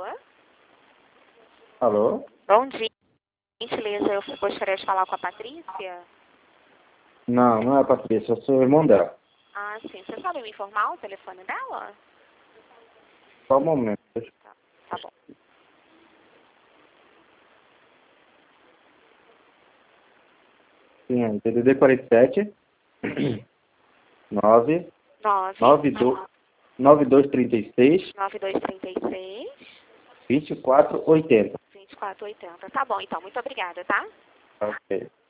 Alô? Alô? Bom dia. Gentileza, eu gostaria de falar com a Patrícia. Não, não é a Patrícia, eu sou o irmão dela. Ah, sim. Você sabe me informar o telefone dela? Só um momento. Tá bom. Sim, DDD 47 9 9236 9236 2480. 2480. Tá bom, então. Muito obrigada, tá? Ok.